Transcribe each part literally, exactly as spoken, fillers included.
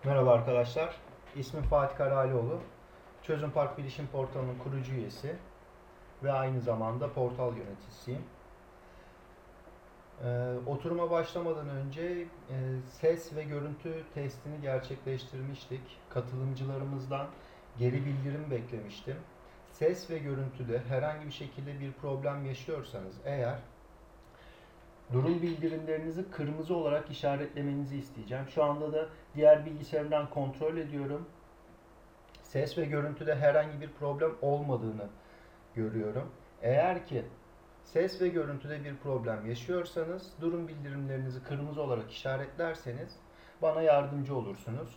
Merhaba arkadaşlar, ismim Fatih Karalioğlu. Çözüm Park Bilişim Portalı'nın kurucu üyesi ve aynı zamanda portal yöneticisiyim. Ee, oturuma başlamadan önce e, ses ve görüntü testini gerçekleştirmiştik. Katılımcılarımızdan geri bildirim beklemiştim. Ses ve görüntüde herhangi bir şekilde bir problem yaşıyorsanız eğer durum bildirimlerinizi kırmızı olarak işaretlemenizi isteyeceğim. Şu anda da diğer bilgisayarımdan kontrol ediyorum. Ses ve görüntüde herhangi bir problem olmadığını görüyorum. Eğer ki ses ve görüntüde bir problem yaşıyorsanız durum bildirimlerinizi kırmızı olarak işaretlerseniz bana yardımcı olursunuz.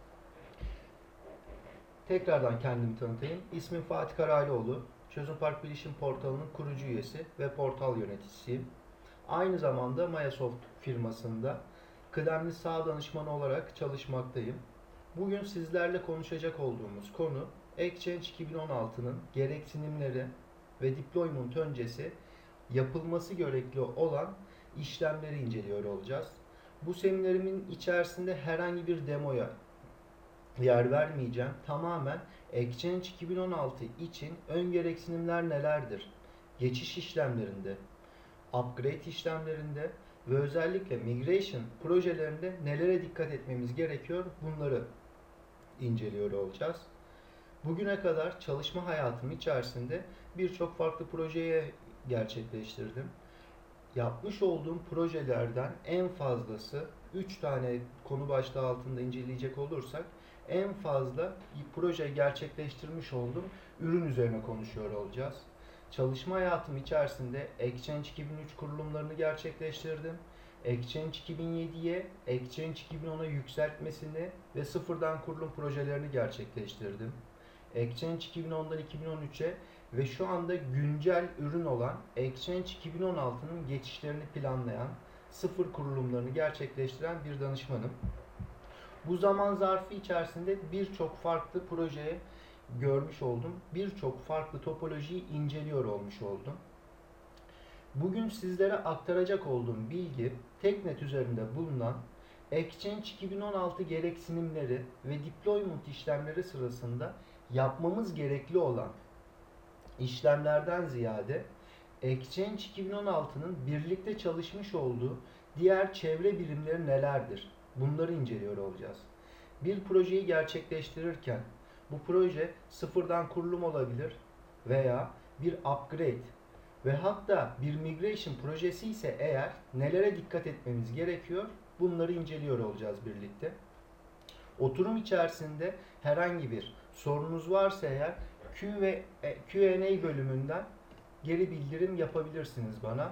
Tekrardan kendimi tanıtayım. İsmim Fatih Karalioğlu. Çözüm Park Bilişim Portalı'nın kurucu üyesi ve portal yöneticisiyim. Aynı zamanda Mayasoft firmasında kıdemli sağ danışmanı olarak çalışmaktayım. Bugün sizlerle konuşacak olduğumuz konu Exchange iki bin on altı'nın gereksinimleri ve deployment öncesi yapılması gerekli olan işlemleri inceliyor olacağız. Bu seminerimin içerisinde herhangi bir demoya yer vermeyeceğim. Tamamen Exchange iki bin on altı için ön gereksinimler nelerdir? Geçiş işlemlerinde, upgrade işlemlerinde ve özellikle migration projelerinde nelere dikkat etmemiz gerekiyor? Bunları inceliyor olacağız. Bugüne kadar çalışma hayatım içerisinde birçok farklı projeye gerçekleştirdim. Yapmış olduğum projelerden en fazlası üç tane konu başlığı altında inceleyecek olursak en fazla proje gerçekleştirmiş olduğum ürün üzerine konuşuyor olacağız. Çalışma hayatım içerisinde Exchange iki bin üç kurulumlarını gerçekleştirdim. Exchange iki bin yedi'ye, Exchange iki bin on'a yükseltmesini ve sıfırdan kurulum projelerini gerçekleştirdim. Exchange iki bin on'dan iki bin on üç'e ve şu anda güncel ürün olan Exchange iki bin on altı'nın geçişlerini planlayan, sıfır kurulumlarını gerçekleştiren bir danışmanım. Bu zaman zarfı içerisinde birçok farklı projeye görmüş oldum. Birçok farklı topolojiyi inceliyor olmuş oldum. Bugün sizlere aktaracak olduğum bilgi Teknet üzerinde bulunan Exchange iki bin on altı gereksinimleri ve deployment işlemleri sırasında yapmamız gerekli olan işlemlerden ziyade Exchange iki bin on altı'nın birlikte çalışmış olduğu diğer çevre birimleri nelerdir? Bunları inceliyor olacağız. Bir projeyi gerçekleştirirken bu proje sıfırdan kurulum olabilir veya bir upgrade ve hatta bir migration projesi ise eğer nelere dikkat etmemiz gerekiyor? Bunları inceliyor olacağız birlikte. Oturum içerisinde herhangi bir sorunuz varsa eğer Q ve Q and A bölümünden geri bildirim yapabilirsiniz bana.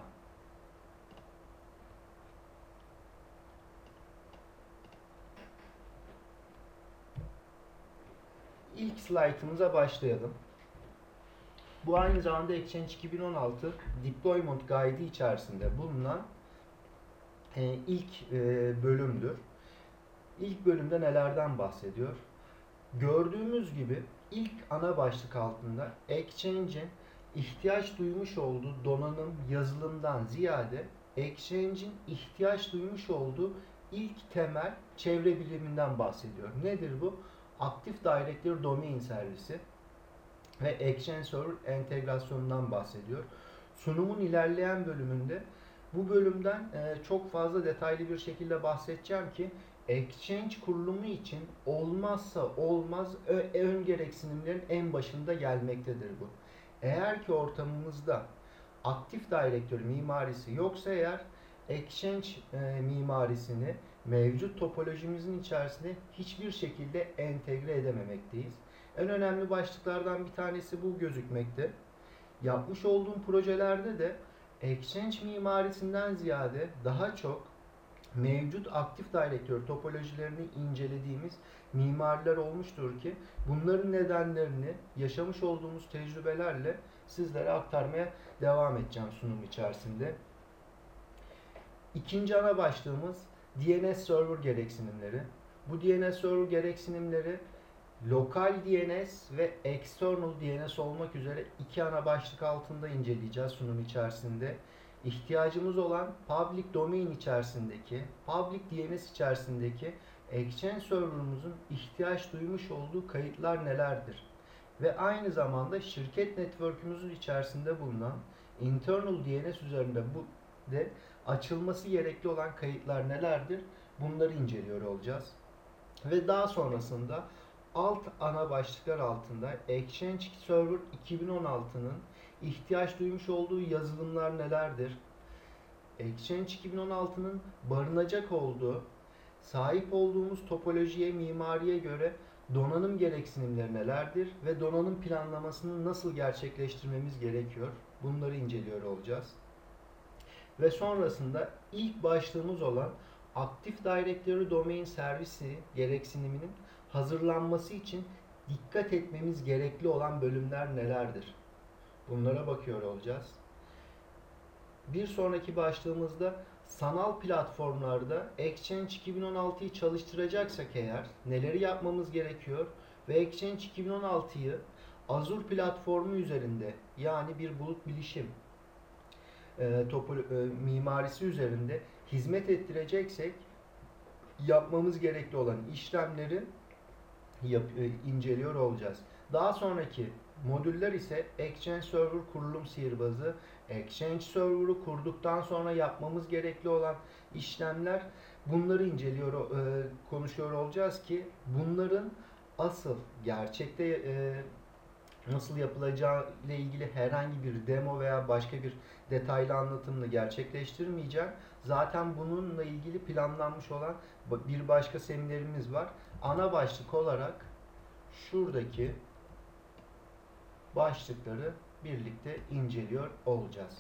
İlk slaytımıza başlayalım. Bu aynı zamanda Exchange iki bin on altı Deployment Guide içerisinde bulunan e, ilk e, bölümdür. İlk bölümde nelerden bahsediyor? Gördüğümüz gibi ilk ana başlık altında Exchange'in ihtiyaç duymuş olduğu donanım, yazılımdan ziyade Exchange'in ihtiyaç duymuş olduğu ilk temel çevre biliminden bahsediyor. Nedir bu? Active Directory Domain servisi ve Exchange Server entegrasyonundan bahsediyor. Sunumun ilerleyen bölümünde bu bölümden e, çok fazla detaylı bir şekilde bahsedeceğim ki Exchange kurulumu için olmazsa olmaz ön gereksinimlerin en başında gelmektedir bu. Eğer ki ortamımızda Active Directory mimarisi yoksa eğer Exchange e, mimarisini mevcut topolojimizin içerisinde hiçbir şekilde entegre edememekteyiz. En önemli başlıklardan bir tanesi bu gözükmekte. Yapmış olduğum projelerde de Exchange mimarisinden ziyade daha çok mevcut Active Directory topolojilerini incelediğimiz mimariler olmuştur ki bunların nedenlerini yaşamış olduğumuz tecrübelerle sizlere aktarmaya devam edeceğim sunum içerisinde. İkinci ana başlığımız D N S Server gereksinimleri. Bu D N S Server gereksinimleri lokal D N S ve external D N S olmak üzere iki ana başlık altında inceleyeceğiz sunum içerisinde. İhtiyacımız olan public domain içerisindeki, public D N S içerisindeki Exchange server'ımızın ihtiyaç duymuş olduğu kayıtlar nelerdir? Ve aynı zamanda şirket network'ümüzün içerisinde bulunan internal D N S üzerinde bu de açılması gerekli olan kayıtlar nelerdir? Bunları inceliyor olacağız. Ve daha sonrasında alt ana başlıklar altında Exchange Server iki bin on altı'nın ihtiyaç duymuş olduğu yazılımlar nelerdir? Exchange iki bin on altı'nın barınacak olduğu, sahip olduğumuz topolojiye, mimariye göre donanım gereksinimleri nelerdir ve donanım planlamasını nasıl gerçekleştirmemiz gerekiyor? Bunları inceliyor olacağız. Ve sonrasında ilk başlığımız olan Active Directory Domain Servisi gereksiniminin hazırlanması için dikkat etmemiz gerekli olan bölümler nelerdir? Bunlara bakıyor olacağız. Bir sonraki başlığımızda sanal platformlarda Exchange iki bin on altı'yı çalıştıracaksak eğer neleri yapmamız gerekiyor ve Exchange iki bin on altı'yı Azure platformu üzerinde, yani bir bulut bilişim e, topu, e, mimarisi üzerinde hizmet ettireceksek yapmamız gerekli olan işlemleri yap, e, inceliyor olacağız. Daha sonraki modüller ise Exchange Server kurulum sihirbazı, Exchange Server'ı kurduktan sonra yapmamız gerekli olan işlemler, bunları inceliyor, e, konuşuyor olacağız ki bunların asıl gerçekte e, nasıl yapılacağı ile ilgili herhangi bir demo veya başka bir detaylı anlatımını gerçekleştirmeyeceğim. Zaten bununla ilgili planlanmış olan bir başka seminerimiz var. Ana başlık olarak şuradaki başlıkları birlikte inceliyor olacağız.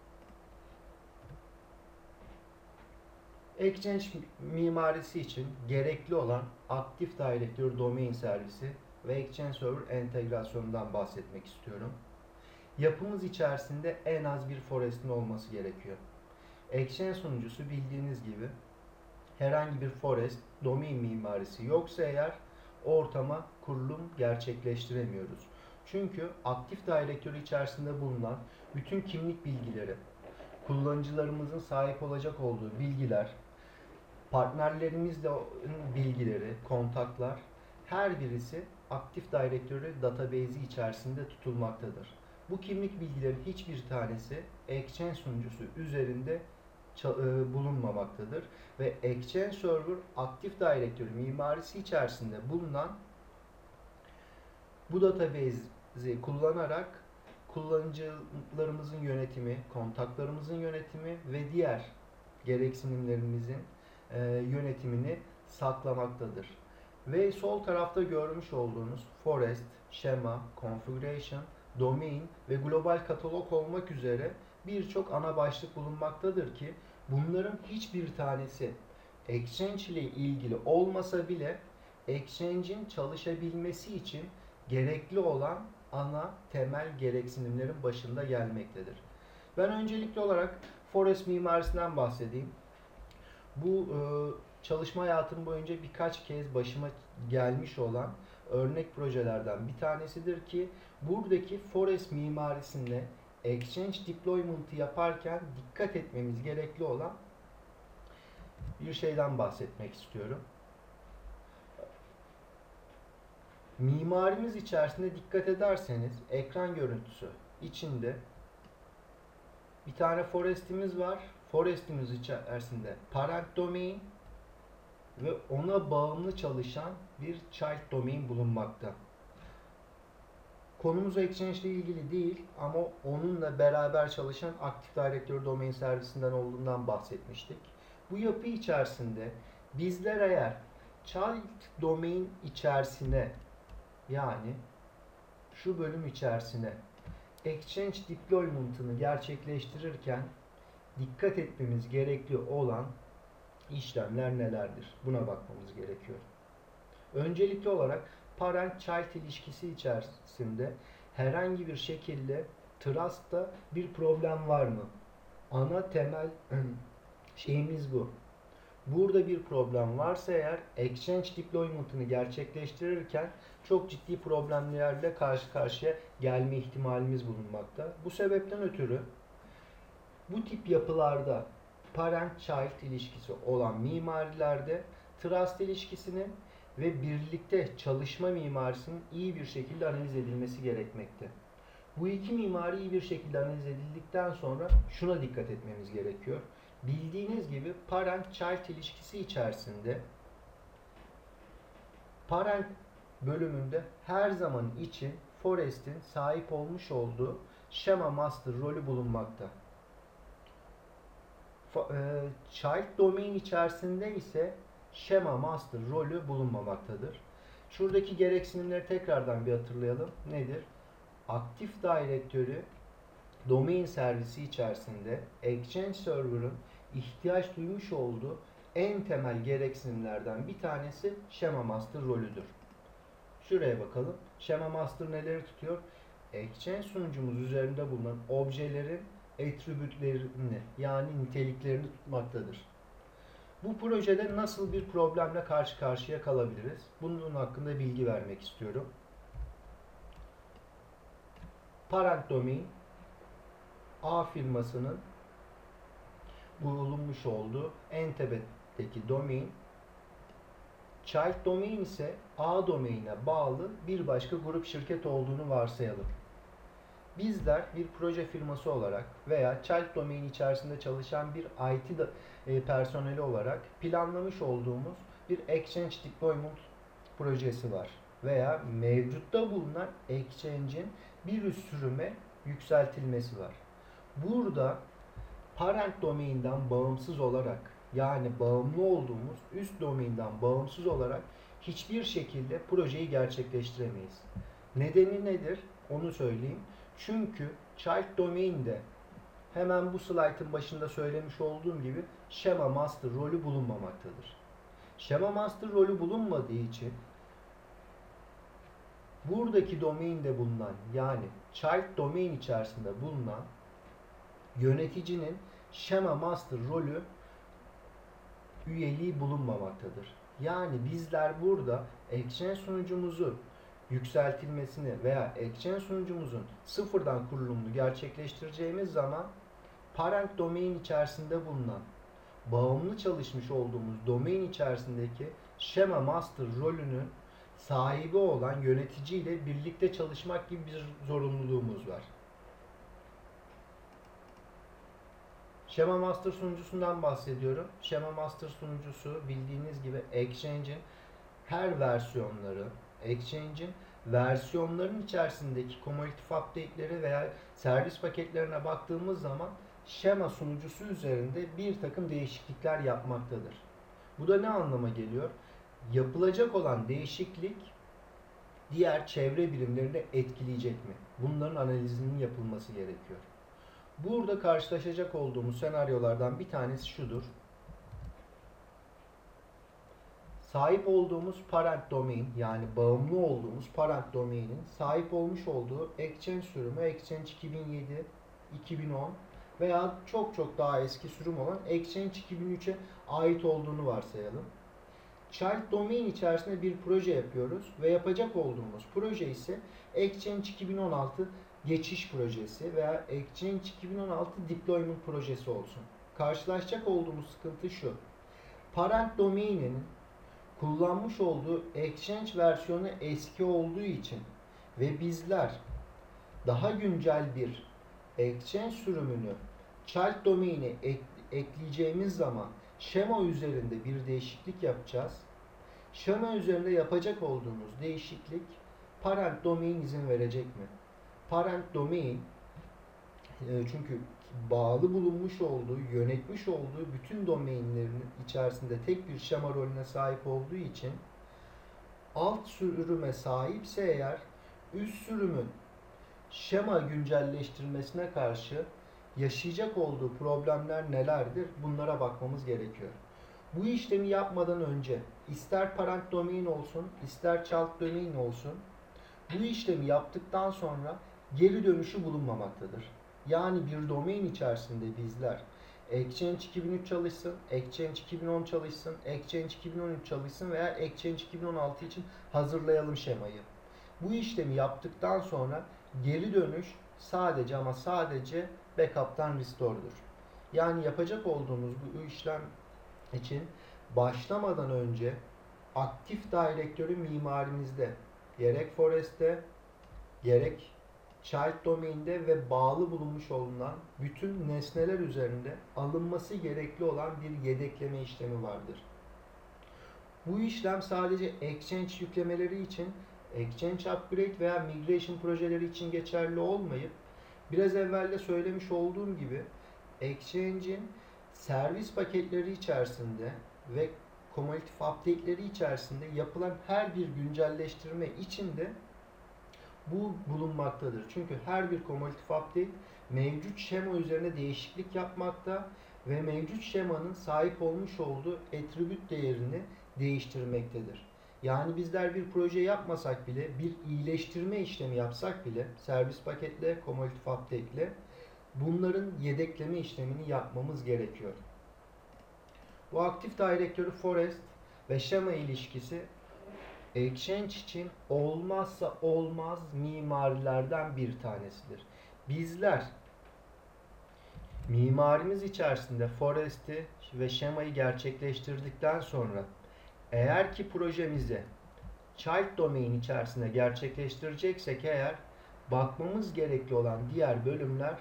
Exchange mimarisi için gerekli olan Active Directory Domain Servisi ve Exchange Server entegrasyonundan bahsetmek istiyorum. Yapımız içerisinde en az bir forest'in olması gerekiyor. Exchange sunucusu bildiğiniz gibi herhangi bir forest, domain mimarisi yoksa eğer ortama kurulum gerçekleştiremiyoruz. Çünkü Active Directory içerisinde bulunan bütün kimlik bilgileri, kullanıcılarımızın sahip olacak olduğu bilgiler, partnerlerimizle bilgileri, kontaklar, her birisi Active Directory database'i içerisinde tutulmaktadır. Bu kimlik bilgilerin hiçbir tanesi Exchange sunucusu üzerinde bulunmamaktadır ve Exchange Server Active Directory mimarisi içerisinde bulunan bu database'i kullanarak kullanıcılarımızın yönetimi, kontaklarımızın yönetimi ve diğer gereksinimlerimizin e, yönetimini saklamaktadır. Ve sol tarafta görmüş olduğunuz Forest, Şema, Configuration, Domain ve Global Katalog olmak üzere birçok ana başlık bulunmaktadır ki bunların hiçbir tanesi Exchange ile ilgili olmasa bile Exchange'in çalışabilmesi için gerekli olan ana temel gereksinimlerin başında gelmektedir. Ben öncelikli olarak Forest mimarisinden bahsedeyim. Bu e, çalışma hayatım boyunca birkaç kez başıma gelmiş olan örnek projelerden bir tanesidir ki buradaki Forest mimarisinde Exchange deployment'ı yaparken dikkat etmemiz gerekli olan bir şeyden bahsetmek istiyorum. Mimarimiz içerisinde dikkat ederseniz ekran görüntüsü içinde bir tane forest'imiz var. Forest'imiz içerisinde parent domain ve ona bağımlı çalışan bir child domain bulunmakta. Konumuz Exchange ile ilgili değil ama onunla beraber çalışan Active Directory Domain servisinden olduğundan bahsetmiştik. Bu yapı içerisinde bizler eğer child domain içerisine, yani şu bölüm içerisine Exchange deployment'ını gerçekleştirirken dikkat etmemiz gerekli olan işlemler nelerdir? Buna bakmamız gerekiyor. Öncelikli olarak parent-child ilişkisi içerisinde herhangi bir şekilde trust'ta bir problem var mı? Ana temel şeyimiz bu. Burada bir problem varsa eğer Exchange deployment'ını gerçekleştirirken çok ciddi problemlerle karşı karşıya gelme ihtimalimiz bulunmakta. Bu sebepten ötürü bu tip yapılarda parent-child ilişkisi olan mimarilerde trust ilişkisinin ve birlikte çalışma mimarisinin iyi bir şekilde analiz edilmesi gerekmekte. Bu iki mimari iyi bir şekilde analiz edildikten sonra şuna dikkat etmemiz gerekiyor. Bildiğiniz gibi parent-child ilişkisi içerisinde parent bölümünde her zaman için Forest'in sahip olmuş olduğu Schema Master rolü bulunmakta. Child domain içerisinde ise Schema Master rolü bulunmamaktadır. Şuradaki gereksinimleri tekrardan bir hatırlayalım. Nedir? Aktif Directory domain servisi içerisinde Exchange Server'ın ihtiyaç duymuş olduğu en temel gereksinimlerden bir tanesi Schema Master rolüdür. Şuraya bakalım. Schema Master neleri tutuyor? Exchange sunucumuz üzerinde bulunan objelerin attribütlerini yani niteliklerini tutmaktadır. Bu projede nasıl bir problemle karşı karşıya kalabiliriz? Bunun hakkında bilgi vermek istiyorum. Parent domain A firmasının bulunmuş olduğu en tepedeki domain. Child domain ise A domain'e bağlı bir başka grup şirket olduğunu varsayalım. Bizler bir proje firması olarak veya Child domain içerisinde çalışan bir I T personeli olarak planlamış olduğumuz bir Exchange Deployment projesi var. Veya mevcutta bulunan Exchange'in bir üst sürüme yükseltilmesi var. Burada parent domain'den bağımsız olarak yani bağımlı olduğumuz üst domain'den bağımsız olarak hiçbir şekilde projeyi gerçekleştiremeyiz. Nedeni nedir? Onu söyleyeyim. Çünkü child domain'de hemen bu slaytın başında söylemiş olduğum gibi Schema Master rolü bulunmamaktadır. Schema Master rolü bulunmadığı için buradaki domain'de bulunan yani child domain içerisinde bulunan yöneticinin Schema Master rolü üyeliği bulunmamaktadır. Yani bizler burada Exchange sunucumuzu yükseltilmesini veya Exchange sunucumuzun sıfırdan kurulumunu gerçekleştireceğimiz zaman parent domain içerisinde bulunan bağımlı çalışmış olduğumuz domain içerisindeki Schema Master rolünün sahibi olan yöneticiyle birlikte çalışmak gibi bir zorunluluğumuz var. Schema Master sunucusundan bahsediyorum. Schema Master sunucusu bildiğiniz gibi Exchange'in her versiyonları, Exchange'in versiyonların içerisindeki cumulative update'leri veya servis paketlerine baktığımız zaman Schema sunucusu üzerinde bir takım değişiklikler yapmaktadır. Bu da ne anlama geliyor? Yapılacak olan değişiklik diğer çevre birimlerini etkileyecek mi? Bunların analizinin yapılması gerekiyor. Burada karşılaşacak olduğumuz senaryolardan bir tanesi şudur. Sahip olduğumuz parent domain yani bağımlı olduğumuz parent domain'in sahip olmuş olduğu Exchange sürümü Exchange iki bin yedi, iki bin on veya çok çok daha eski sürüm olan Exchange iki bin üçe ait olduğunu varsayalım. Child domain içerisinde bir proje yapıyoruz ve yapacak olduğumuz proje ise Exchange iki bin on altı geçiş projesi veya Exchange iki bin on altı deployment projesi olsun. Karşılaşacak olduğumuz sıkıntı şu. Parent domain'in kullanmış olduğu Exchange versiyonu eski olduğu için ve bizler daha güncel bir Exchange sürümünü child domain'e ek, ekleyeceğimiz zaman şema üzerinde bir değişiklik yapacağız. Şema üzerinde yapacak olduğumuz değişiklik parent domain izin verecek mi? Parent domain çünkü bağlı bulunmuş olduğu, yönetmiş olduğu bütün domainlerin içerisinde tek bir şema rolüne sahip olduğu için alt sürüme sahipse eğer üst sürümün şema güncelleştirmesine karşı yaşayacak olduğu problemler nelerdir? Bunlara bakmamız gerekiyor. Bu işlemi yapmadan önce ister parent domain olsun, ister child domain olsun bu işlemi yaptıktan sonra geri dönüşü bulunmamaktadır. Yani bir domain içerisinde bizler Exchange iki bin üç çalışsın, Exchange iki bin on çalışsın, Exchange iki bin on üç çalışsın veya Exchange iki bin on altı için hazırlayalım şemayı. Bu işlemi yaptıktan sonra geri dönüş sadece ama sadece backup'tan restore'dur. Yani yapacak olduğumuz bu işlem için başlamadan önce aktif direktörü mimarimizde gerek Forest'te gerek Child Domain'de ve bağlı bulunmuş olunan bütün nesneler üzerinde alınması gerekli olan bir yedekleme işlemi vardır. Bu işlem sadece Exchange yüklemeleri için, Exchange Upgrade veya Migration projeleri için geçerli olmayıp, biraz evvel de söylemiş olduğum gibi Exchange'in servis paketleri içerisinde ve cumulative update'leri içerisinde yapılan her bir güncelleştirme için de bu bulunmaktadır. Çünkü her bir cumulative update mevcut şema üzerine değişiklik yapmakta ve mevcut şemanın sahip olmuş olduğu attribute değerini değiştirmektedir. Yani bizler bir proje yapmasak bile, bir iyileştirme işlemi yapsak bile, servis paketle, cumulative update ile bunların yedekleme işlemini yapmamız gerekiyor. Bu aktif direktörü Forest ve şema ilişkisi Exchange için olmazsa olmaz mimarilerden bir tanesidir. Bizler mimarimiz içerisinde Forest'i ve şemayı gerçekleştirdikten sonra eğer ki projemizi Child Domain içerisinde gerçekleştireceksek eğer bakmamız gerekli olan diğer bölümler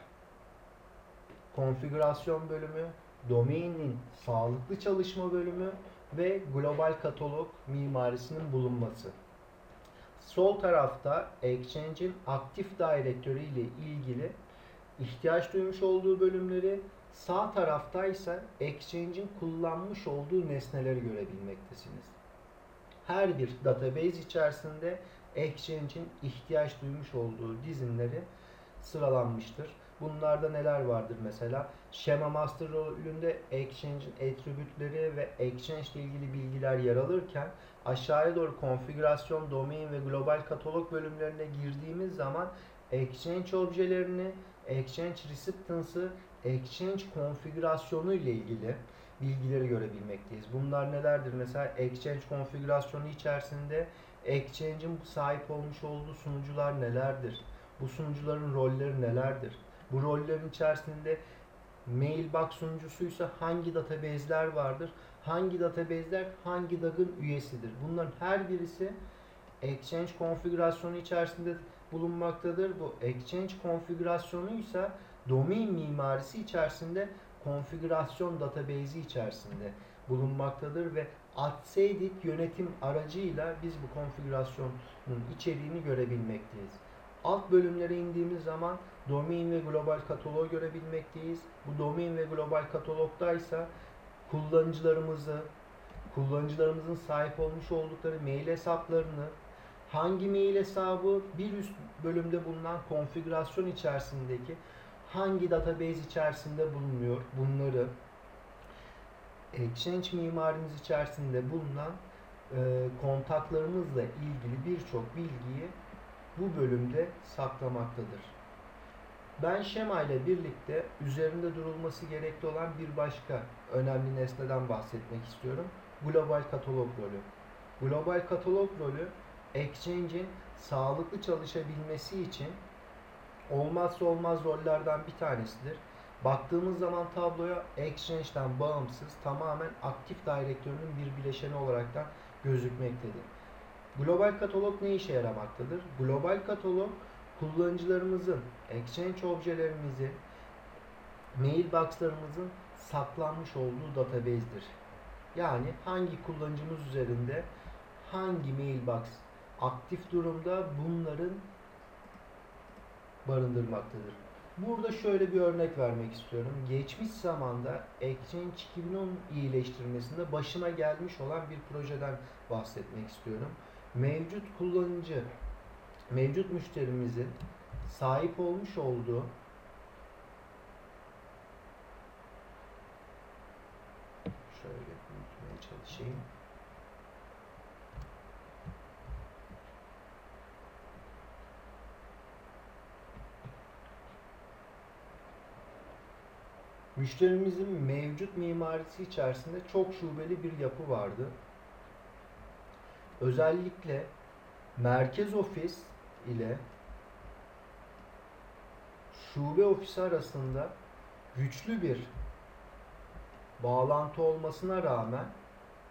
konfigürasyon bölümü, domainin sağlıklı çalışma bölümü ve global katalog mimarisinin bulunması. Sol tarafta Exchange'in aktif direktörü ile ilgili ihtiyaç duymuş olduğu bölümleri, sağ tarafta ise Exchange'in kullanmış olduğu nesneleri görebilmektesiniz. Her bir database içerisinde Exchange'in ihtiyaç duymuş olduğu dizinleri sıralanmıştır. Bunlarda neler vardır mesela? Schema Master rolünde Exchange'in attribute'leri ve Exchange ile ilgili bilgiler yer alırken aşağıya doğru konfigürasyon, domain ve global katalog bölümlerine girdiğimiz zaman Exchange objelerini, Exchange receptance'ı, Exchange konfigürasyonu ile ilgili bilgileri görebilmekteyiz. Bunlar nelerdir? Mesela Exchange konfigürasyonu içerisinde Exchange'in sahip olmuş olduğu sunucular nelerdir? Bu sunucuların rolleri nelerdir? Bu rollerin içerisinde Mailbox sunucusuysa hangi database'ler vardır? Hangi database'ler hangi D A G'ın üyesidir? Bunların her birisi Exchange konfigürasyonu içerisinde bulunmaktadır. Bu Exchange konfigürasyonu ise domain mimarisi içerisinde konfigürasyon database'i içerisinde bulunmaktadır ve Atsedit yönetim aracıyla biz bu konfigürasyonun içeriğini görebilmekteyiz. Alt bölümlere indiğimiz zaman domain ve global kataloğu görebilmekteyiz. Bu domain ve global katalogdaysa kullanıcılarımızı, kullanıcılarımızın sahip olmuş oldukları mail hesaplarını, hangi mail hesabı bir üst bölümde bulunan konfigürasyon içerisindeki hangi database içerisinde bulunuyor bunları, Exchange mimarimiz içerisinde bulunan e, kontaklarımızla ilgili birçok bilgiyi bu bölümde saklamaktadır. Ben şema ile birlikte üzerinde durulması gerekli olan bir başka önemli nesneden bahsetmek istiyorum. Global katalog rolü. Global katalog rolü Exchange'in sağlıklı çalışabilmesi için olmazsa olmaz rollerden bir tanesidir. Baktığımız zaman tabloya Exchange'den bağımsız tamamen aktif direktörünün bir bileşeni olaraktan gözükmektedir. Global katalog ne işe yaramaktadır? Global katalog kullanıcılarımızın, Exchange objelerimizin, mailbox'larımızın saklanmış olduğu database'dir. Yani hangi kullanıcımız üzerinde hangi mailbox aktif durumda bunların barındırmaktadır. Burada şöyle bir örnek vermek istiyorum. Geçmiş zamanda Exchange iki bin on iyileştirmesinde başıma gelmiş olan bir projeden bahsetmek istiyorum. Mevcut kullanıcı, mevcut müşterimizin sahip olmuş olduğu şöyle büyütmeye çalışayım. Müşterimizin mevcut mimarisi içerisinde çok şubeli bir yapı vardı. Özellikle merkez ofis ile şube ofisi arasında güçlü bir bağlantı olmasına rağmen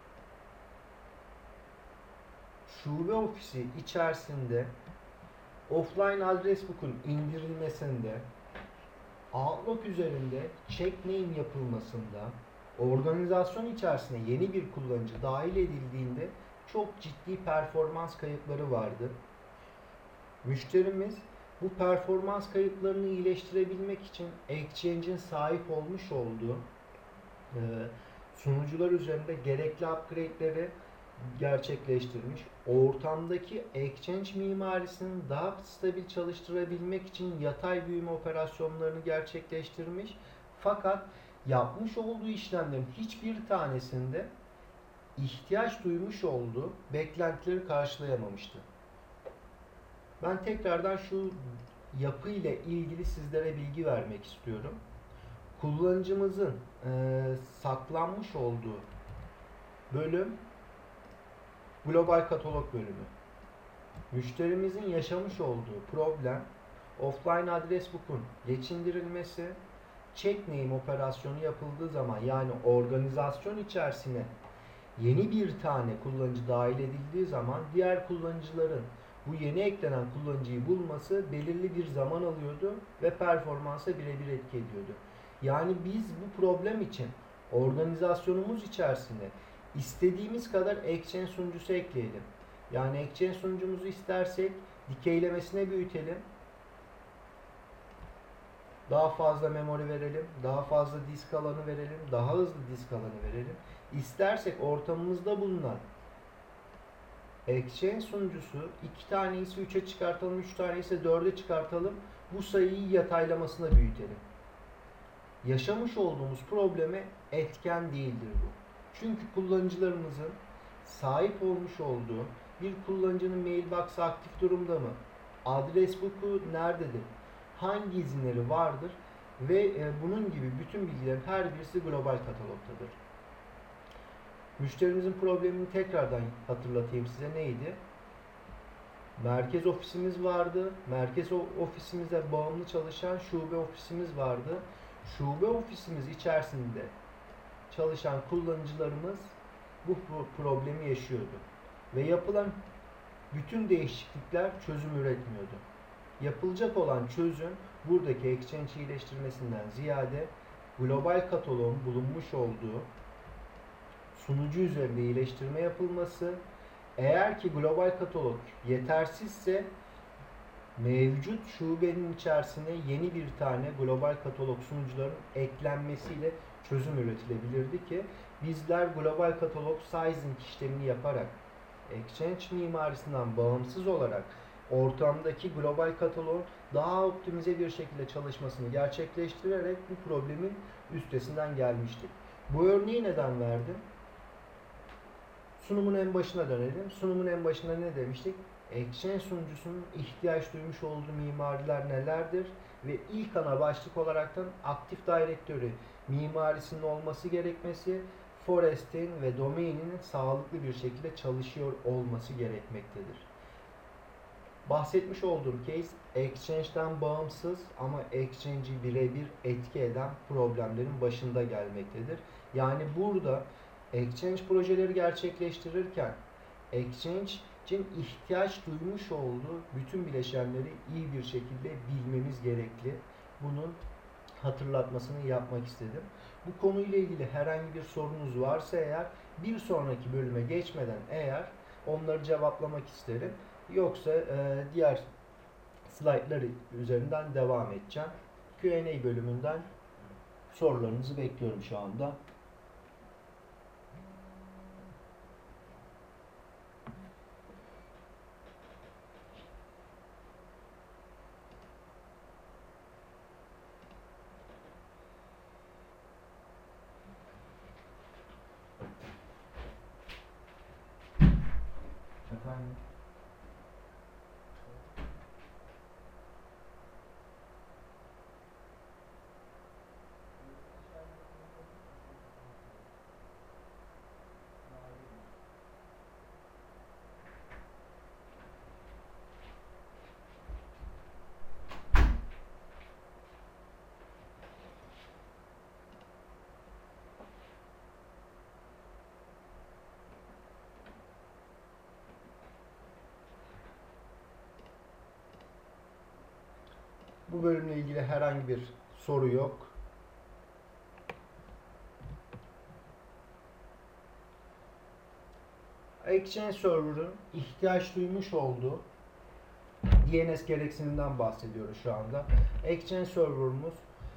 şube ofisi içerisinde offline adres book'un indirilmesinde, Outlook üzerinde check name yapılmasında, organizasyon içerisine yeni bir kullanıcı dahil edildiğinde çok ciddi performans kayıpları vardı. Müşterimiz bu performans kayıplarını iyileştirebilmek için Exchange'in sahip olmuş olduğu e, sunucular üzerinde gerekli upgrade'leri gerçekleştirmiş. Ortamdaki Exchange mimarisini daha stabil çalıştırabilmek için yatay büyüme operasyonlarını gerçekleştirmiş. Fakat yapmış olduğu işlemlerin hiçbir tanesinde ihtiyaç duymuş olduğu beklentileri karşılayamamıştı. Ben tekrardan şu yapı ile ilgili sizlere bilgi vermek istiyorum. Kullanıcımızın e, saklanmış olduğu bölüm global katalog bölümü. Müşterimizin yaşamış olduğu problem offline adres book'un geçindirilmesi, check name operasyonu yapıldığı zaman, yani organizasyon içerisine yeni bir tane kullanıcı dahil edildiği zaman diğer kullanıcıların bu yeni eklenen kullanıcıyı bulması belirli bir zaman alıyordu ve performansa birebir etki ediyordu. Yani biz bu problem için organizasyonumuz içerisinde istediğimiz kadar Exchange sunucusu ekleyelim. Yani Exchange sunucumuzu istersek dikeylemesine büyütelim. Daha fazla memori verelim, daha fazla disk alanı verelim, daha hızlı disk alanı verelim. İstersek ortamımızda bulunan Exchange sunucusu iki tane ise üçe çıkartalım, üç tane ise dörde çıkartalım. Bu sayıyı yataylamasına büyütelim. Yaşamış olduğumuz probleme etken değildir bu. Çünkü kullanıcılarımızın sahip olmuş olduğu bir kullanıcının mailbox'ı aktif durumda mı? Adres book'u nerededir? Hangi izinleri vardır? Ve bunun gibi bütün bilgilerin her birisi global katalogdadır. Müşterimizin problemini tekrardan hatırlatayım size, neydi? Merkez ofisimiz vardı. Merkez ofisimize bağımlı çalışan şube ofisimiz vardı. Şube ofisimiz içerisinde çalışan kullanıcılarımız bu problemi yaşıyordu. Ve yapılan bütün değişiklikler çözüm üretmiyordu. Yapılacak olan çözüm buradaki Exchange iyileştirmesinden ziyade global kataloğun bulunmuş olduğu sunucu üzerinde iyileştirme yapılması. Eğer ki global katalog yetersizse mevcut şubenin içerisine yeni bir tane global katalog sunucuların eklenmesiyle çözüm üretilebilirdi ki bizler global katalog sizing işlemini yaparak Exchange mimarisinden bağımsız olarak ortamdaki global kataloğun daha optimize bir şekilde çalışmasını gerçekleştirerek bu problemin üstesinden gelmiştik. Bu örneği neden verdim? Sunumun en başına dönelim. Sunumun en başında ne demiştik? Exchange sunucusunun ihtiyaç duymuş olduğu mimariler nelerdir? Ve ilk ana başlık olaraktan Active Directory mimarisinin olması gerekmesi, Forest'in ve domain'in sağlıklı bir şekilde çalışıyor olması gerekmektedir. Bahsetmiş olduğum case Exchange'den bağımsız ama Exchange'i birebir etki eden problemlerin başında gelmektedir. Yani burada Exchange projeleri gerçekleştirirken Exchange'in ihtiyaç duymuş olduğu bütün bileşenleri iyi bir şekilde bilmemiz gerekli. Bunun hatırlatmasını yapmak istedim. Bu konuyla ilgili herhangi bir sorunuz varsa eğer bir sonraki bölüme geçmeden eğer onları cevaplamak isterim. Yoksa e, diğer slaytlar üzerinden devam edeceğim. Q and A bölümünden sorularınızı bekliyorum şu anda. Efendim? Bu bölümle ilgili herhangi bir soru yok. Exchange Server'ın ihtiyaç duymuş olduğu D N S gereksiniminden bahsediyoruz şu anda. Exchange Server'ımız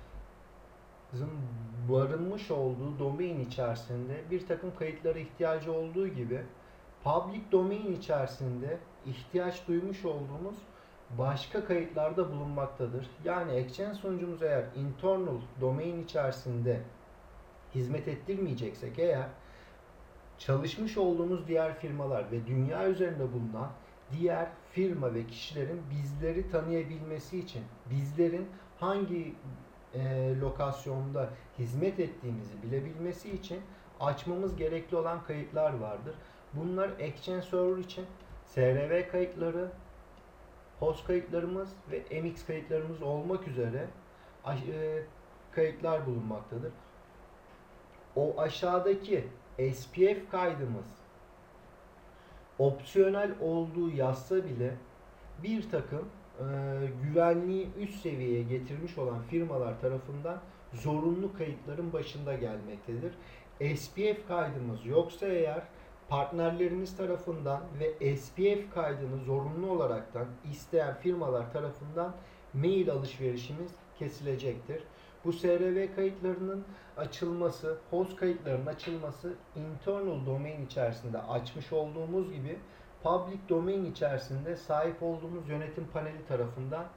barınmış olduğu domain içerisinde bir takım kayıtlara ihtiyacı olduğu gibi public domain içerisinde ihtiyaç duymuş olduğumuz başka kayıtlarda bulunmaktadır. Yani Exchange sunucumuz eğer internal domain içerisinde hizmet ettirmeyeceksek eğer çalışmış olduğumuz diğer firmalar ve dünya üzerinde bulunan diğer firma ve kişilerin bizleri tanıyabilmesi için, bizlerin hangi e, lokasyonda hizmet ettiğimizi bilebilmesi için açmamız gerekli olan kayıtlar vardır. Bunlar Exchange Server için S R V kayıtları, host kayıtlarımız ve M X kayıtlarımız olmak üzere e, kayıtlar bulunmaktadır. O aşağıdaki S P F kaydımız opsiyonel olduğu yazsa bile bir takım e, güvenliği üst seviyeye getirmiş olan firmalar tarafından zorunlu kayıtların başında gelmektedir. S P F kaydımız yoksa eğer partnerlerimiz tarafından ve S P F kaydını zorunlu olaraktan isteyen firmalar tarafından mail alışverişimiz kesilecektir. Bu S R V kayıtlarının açılması, host kayıtlarının açılması internal domain içerisinde açmış olduğumuz gibi public domain içerisinde sahip olduğumuz yönetim paneli tarafından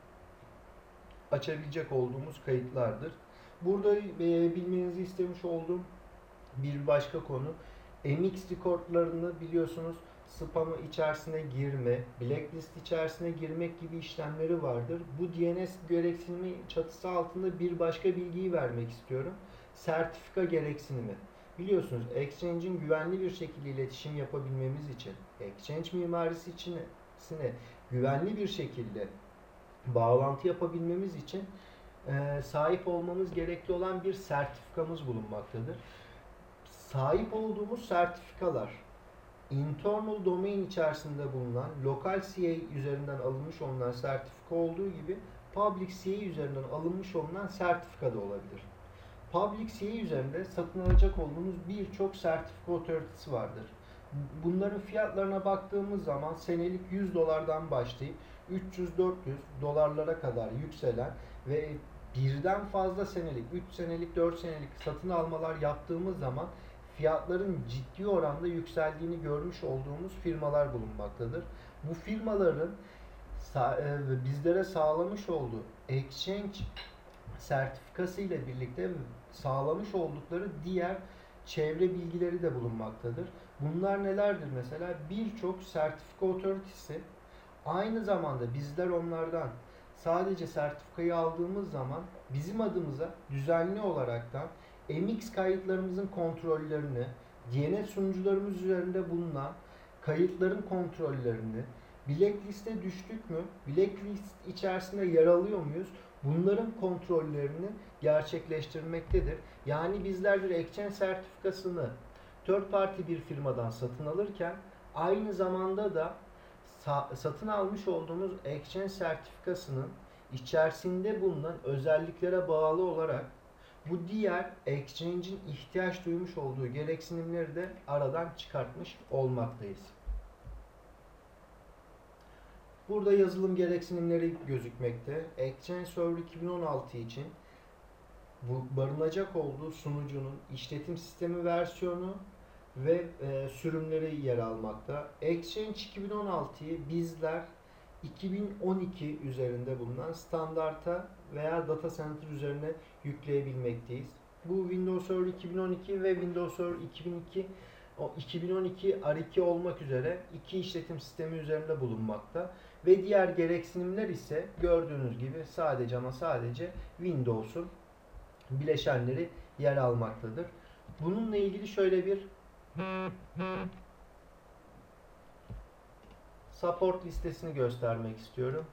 açabilecek olduğumuz kayıtlardır. Burada e, bilmenizi istemiş olduğum bir başka konu, M X recordlarını biliyorsunuz spamı içerisine girme, blacklist içerisine girmek gibi işlemleri vardır. Bu D N S gereksinimi çatısı altında bir başka bilgiyi vermek istiyorum. Sertifika gereksinimi. Biliyorsunuz Exchange'in güvenli bir şekilde iletişim yapabilmemiz için, Exchange mimarisi içine güvenli bir şekilde bağlantı yapabilmemiz için e, sahip olmamız gerekli olan bir sertifikamız bulunmaktadır. Sahip olduğumuz sertifikalar internal domain içerisinde bulunan lokal C A üzerinden alınmış olunan sertifika olduğu gibi public C A üzerinden alınmış olunan sertifika da olabilir. Public C A üzerinde satın alacak olduğumuz birçok sertifika otoritesi vardır. Bunların fiyatlarına baktığımız zaman senelik yüz dolardan başlayıp üç yüz dört yüz dolarlara kadar yükselen ve birden fazla senelik, üç senelik, dört senelik satın almalar yaptığımız zaman fiyatların ciddi oranda yükseldiğini görmüş olduğumuz firmalar bulunmaktadır. Bu firmaların bizlere sağlamış olduğu Exchange sertifikası ile birlikte sağlamış oldukları diğer çevre bilgileri de bulunmaktadır. Bunlar nelerdir mesela? Birçok sertifika otoritesi aynı zamanda bizler onlardan sadece sertifikayı aldığımız zaman bizim adımıza düzenli olaraktan M X kayıtlarımızın kontrollerini, D N S sunucularımız üzerinde bulunan kayıtların kontrollerini, blacklist'e düştük mü, blacklist içerisinde yer alıyor muyuz, bunların kontrollerini gerçekleştirmektedir. Yani bizler bir Exchange sertifikasını third party bir firmadan satın alırken aynı zamanda da satın almış olduğumuz Exchange sertifikasının içerisinde bulunan özelliklere bağlı olarak bu diğer Exchange'in ihtiyaç duymuş olduğu gereksinimleri de aradan çıkartmış olmaktayız. Burada yazılım gereksinimleri gözükmekte. Exchange Server iki bin on altı için bu barınacak olduğu sunucunun işletim sistemi versiyonu ve e, sürümleri yer almakta. Exchange iki bin on altıyı bizler iki bin on iki üzerinde bulunan standarta veya data center üzerine yükleyebilmekteyiz. Bu Windows Server iki bin on iki ve Windows Server iki bin iki iki bin on iki R iki olmak üzere iki işletim sistemi üzerinde bulunmakta ve diğer gereksinimler ise gördüğünüz gibi sadece ama sadece Windows'un bileşenleri yer almaktadır. Bununla ilgili şöyle bir support listesini göstermek istiyorum.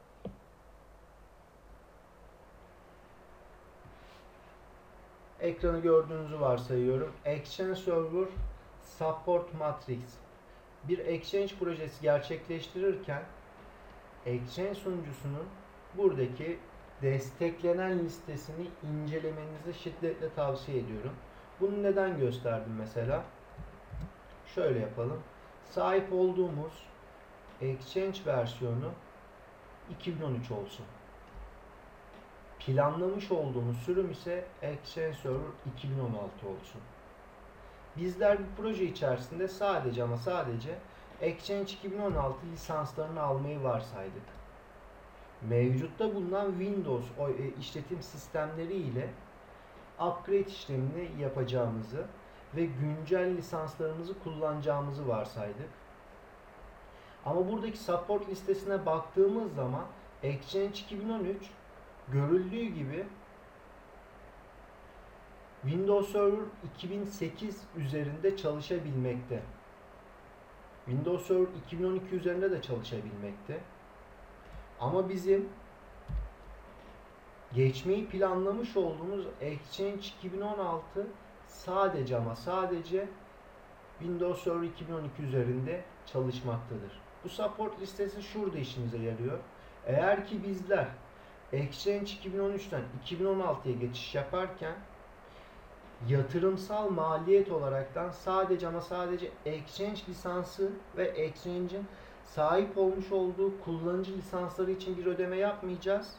Ekranı gördüğünüzü varsayıyorum. Exchange Server Support Matrix. Bir Exchange projesi gerçekleştirirken Exchange sunucusunun buradaki desteklenen listesini incelemenizi şiddetle tavsiye ediyorum. Bunu neden gösterdim mesela? Şöyle yapalım. Sahip olduğumuz Exchange versiyonu iki bin on üç olsun. Planlamış olduğumuz sürüm ise Exchange Server iki bin on altı olsun. Bizler bu proje içerisinde sadece ama sadece Exchange iki bin on altı lisanslarını almayı varsaydık. Mevcutta bulunan Windows işletim sistemleri ile upgrade işlemini yapacağımızı ve güncel lisanslarımızı kullanacağımızı varsaydık. Ama buradaki support listesine baktığımız zaman Exchange iki bin on üç görüldüğü gibi Windows Server iki bin sekiz üzerinde çalışabilmekte. Windows Server iki bin on iki üzerinde de çalışabilmekte. Ama bizim geçmeyi planlamış olduğumuz Exchange iki bin on altı sadece ama sadece Windows Server iki bin on iki üzerinde çalışmaktadır. Bu support listesi şurada işimize yarıyor. Eğer ki bizler Exchange iki bin on üçten iki bin on altıya geçiş yaparken yatırımsal maliyet olaraktan sadece ama sadece Exchange lisansı ve Exchange'in sahip olmuş olduğu kullanıcı lisansları için bir ödeme yapmayacağız.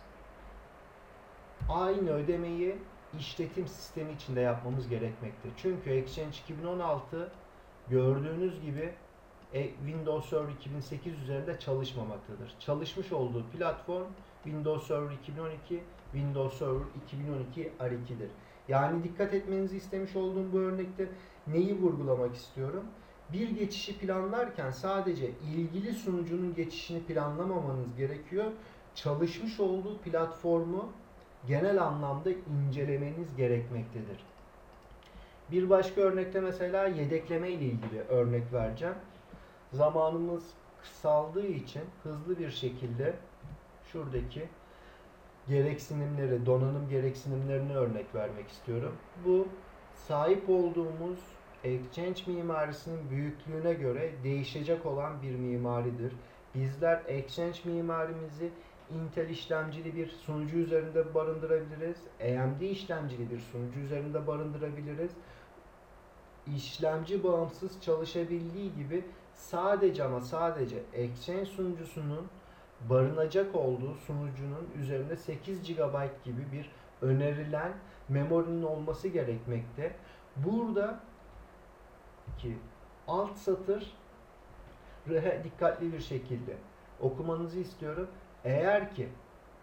Aynı ödemeyi işletim sistemi içinde yapmamız gerekmekte. Çünkü Exchange iki bin on altı gördüğünüz gibi Windows Server iki bin sekiz üzerinde çalışmamaktadır. Çalışmış olduğu platform Windows Server iki bin on iki, Windows Server iki bin on iki R iki'dir. Yani dikkat etmenizi istemiş olduğum bu örnekte neyi vurgulamak istiyorum? Bir geçişi planlarken sadece ilgili sunucunun geçişini planlamamanız gerekiyor. Çalışmış olduğu platformu genel anlamda incelemeniz gerekmektedir. Bir başka örnekte mesela yedekleme ile ilgili örnek vereceğim. Zamanımız kısaldığı için hızlı bir şekilde şuradaki gereksinimleri, donanım gereksinimlerini örnek vermek istiyorum. Bu sahip olduğumuz Exchange mimarisinin büyüklüğüne göre değişecek olan bir mimaridir. Bizler Exchange mimarimizi Intel işlemcili bir sunucu üzerinde barındırabiliriz. A M D işlemcili bir sunucu üzerinde barındırabiliriz. İşlemci bağımsız çalışabildiği gibi sadece ama sadece Exchange sunucusunun barınacak olduğu sunucunun üzerinde sekiz gigabayt gibi bir önerilen memorinin olması gerekmekte. Burada ki alt satır dikkatli bir şekilde okumanızı istiyorum. Eğer ki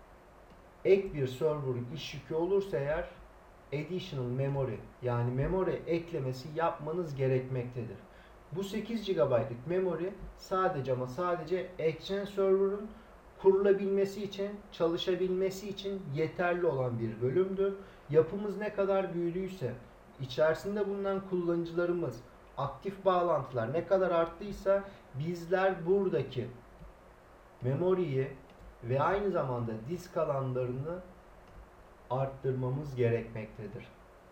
ek bir server'ın iş yükü olursa eğer additional memory yani memory eklemesi yapmanız gerekmektedir. Bu sekiz gigabaytlık memory sadece ama sadece Exchange server'ın kurulabilmesi için, çalışabilmesi için yeterli olan bir bölümdür. Yapımız ne kadar büyüdüyse, içerisinde bulunan kullanıcılarımız, aktif bağlantılar ne kadar arttıysa bizler buradaki memoriyi ve aynı zamanda disk alanlarını arttırmamız gerekmektedir.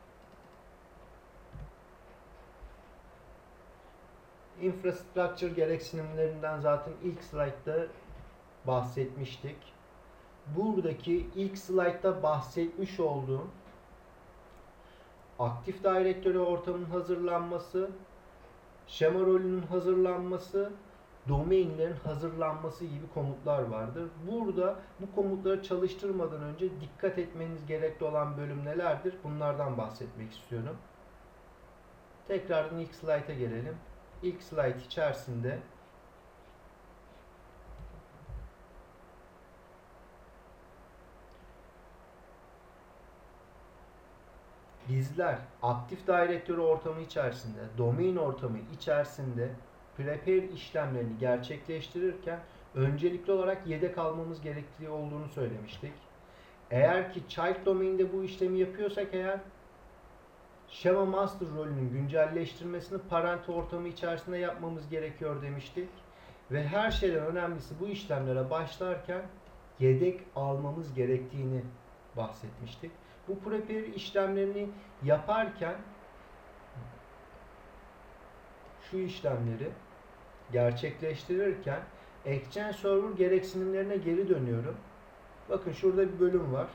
Infrastructure gereksinimlerinden zaten ilk slaytta bahsetmiştik. Buradaki ilk slaytta bahsetmiş olduğum Active Directory ortamının hazırlanması, şema rolünün hazırlanması, domainlerin hazırlanması gibi komutlar vardır. Burada bu komutları çalıştırmadan önce dikkat etmeniz gerekli olan bölüm nelerdir? Bunlardan bahsetmek istiyorum. Tekrardan ilk slayta gelelim. İlk slayt içerisinde bizler Active Directory ortamı içerisinde, domain ortamı içerisinde prepare işlemlerini gerçekleştirirken öncelikli olarak yedek almamız gerektiği olduğunu söylemiştik. Eğer ki child domain'de bu işlemi yapıyorsak eğer şema master rolünün güncelleştirmesini parent ortamı içerisinde yapmamız gerekiyor demiştik. Ve her şeyden önemlisi bu işlemlere başlarken yedek almamız gerektiğini bahsetmiştik. Bu prepare işlemlerini yaparken şu işlemleri gerçekleştirirken Exchange Server gereksinimlerine geri dönüyorum. Bakın şurada bir bölüm var.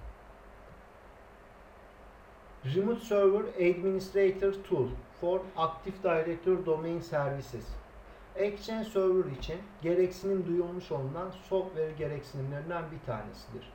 Remote Server Administrator Tool for Active Directory Domain Services. Exchange Server için gereksinim duyulmuş olunan software gereksinimlerinden bir tanesidir.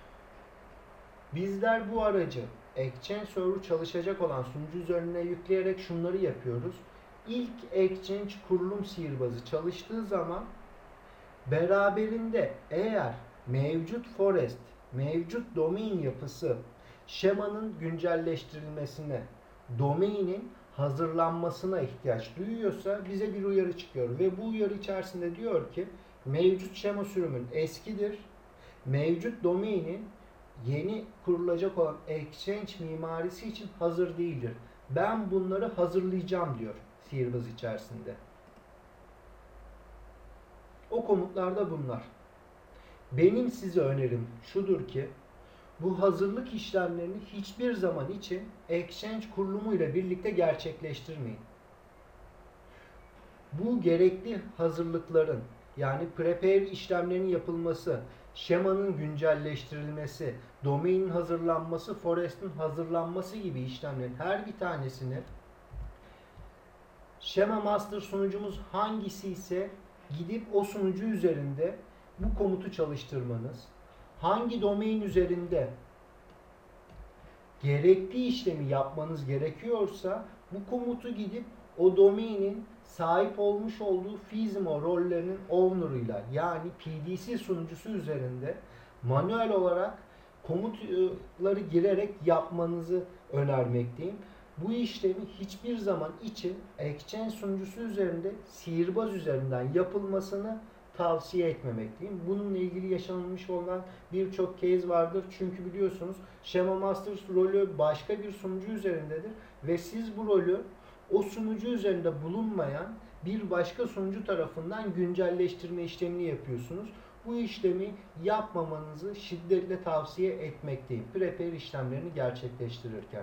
Bizler bu aracı Exchange Server çalışacak olan sunucu üzerine yükleyerek şunları yapıyoruz. İlk Exchange kurulum sihirbazı çalıştığı zaman beraberinde eğer mevcut forest, mevcut domain yapısı şemanın güncelleştirilmesine, domainin hazırlanmasına ihtiyaç duyuyorsa bize bir uyarı çıkıyor. Ve bu uyarı içerisinde diyor ki mevcut şema sürümün eskidir, mevcut domainin yeni kurulacak olan Exchange mimarisi için hazır değildir. Ben bunları hazırlayacağım diyor sihirbaz içerisinde. O komutlarda bunlar. Benim size önerim şudur ki bu hazırlık işlemlerini hiçbir zaman için Exchange kurulumuyla birlikte gerçekleştirmeyin. Bu gerekli hazırlıkların yani prepare işlemlerinin yapılması, şemanın güncelleştirilmesi, domainin hazırlanması, forest'in hazırlanması gibi işlemlerin her bir tanesini Şema Master sunucumuz hangisi ise gidip o sunucu üzerinde bu komutu çalıştırmanız, hangi domain üzerinde gerekli işlemi yapmanız gerekiyorsa bu komutu gidip o domainin sahip olmuş olduğu Fizimo rollerinin owner'ıyla yani P D C sunucusu üzerinde manuel olarak komutları girerek yapmanızı önermekteyim. Bu işlemi hiçbir zaman için Exchange sunucusu üzerinde sihirbaz üzerinden yapılmasını tavsiye etmemekteyim. Bununla ilgili yaşanılmış olan birçok case vardır. Çünkü biliyorsunuz Şema Master rolü başka bir sunucu üzerindedir ve siz bu rolü o sunucu üzerinde bulunmayan bir başka sunucu tarafından güncelleştirme işlemini yapıyorsunuz. Bu işlemi yapmamanızı şiddetle tavsiye etmekteyim. Prepare işlemlerini gerçekleştirirken.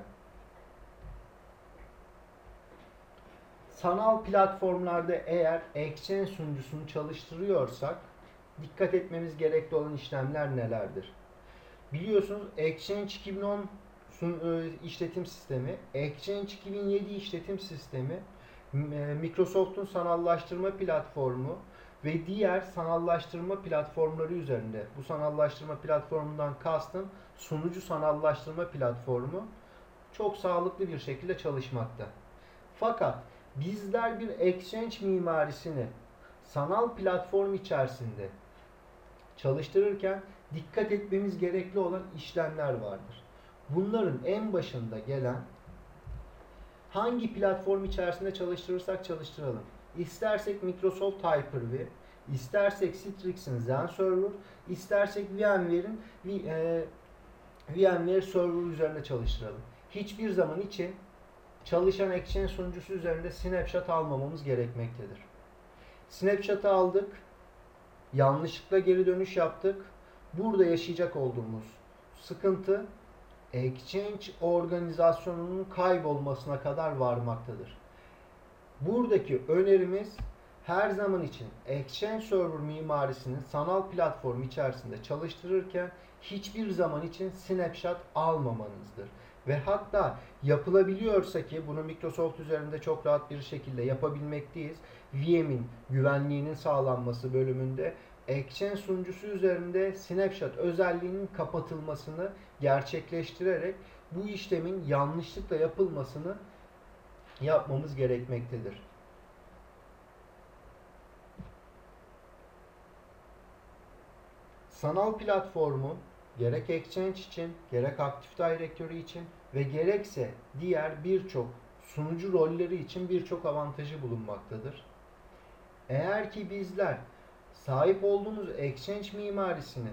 Sanal platformlarda eğer Exchange sunucusunu çalıştırıyorsak dikkat etmemiz gerekli olan işlemler nelerdir? Biliyorsunuz Exchange iki bin on işletim sistemi, Exchange iki bin yedi işletim sistemi, Microsoft'un sanallaştırma platformu ve diğer sanallaştırma platformları üzerinde. Bu sanallaştırma platformundan kastım sunucu sanallaştırma platformu çok sağlıklı bir şekilde çalışmakta. Fakat bizler bir Exchange mimarisini sanal platform içerisinde çalıştırırken dikkat etmemiz gerekli olan işlemler vardır. Bunların en başında gelen hangi platform içerisinde çalıştırırsak çalıştıralım. İstersek Microsoft Hyper-V, istersek Citrix'in Xen Server, istersek VMware'in e, VMware Server üzerinde çalıştıralım. Hiçbir zaman için çalışan Exchange sunucusu üzerinde snapshot almamamız gerekmektedir. Snapshot'ı aldık, yanlışlıkla geri dönüş yaptık. Burada yaşayacak olduğumuz sıkıntı Exchange organizasyonunun kaybolmasına kadar varmaktadır. Buradaki önerimiz her zaman için Exchange Server mimarisini sanal platform içerisinde çalıştırırken hiçbir zaman için snapshot almamanızdır. Ve hatta yapılabiliyorsa ki bunu Microsoft üzerinde çok rahat bir şekilde yapabilmekteyiz. V M'in güvenliğinin sağlanması bölümünde Exchange sunucusu üzerinde snapshot özelliğinin kapatılmasını gerçekleştirerek bu işlemin yanlışlıkla yapılmasını yapmamız gerekmektedir. Sanal platformu gerek Exchange için, gerek Active Directory için ve gerekse diğer birçok sunucu rolleri için birçok avantajı bulunmaktadır. Eğer ki bizler sahip olduğumuz Exchange mimarisini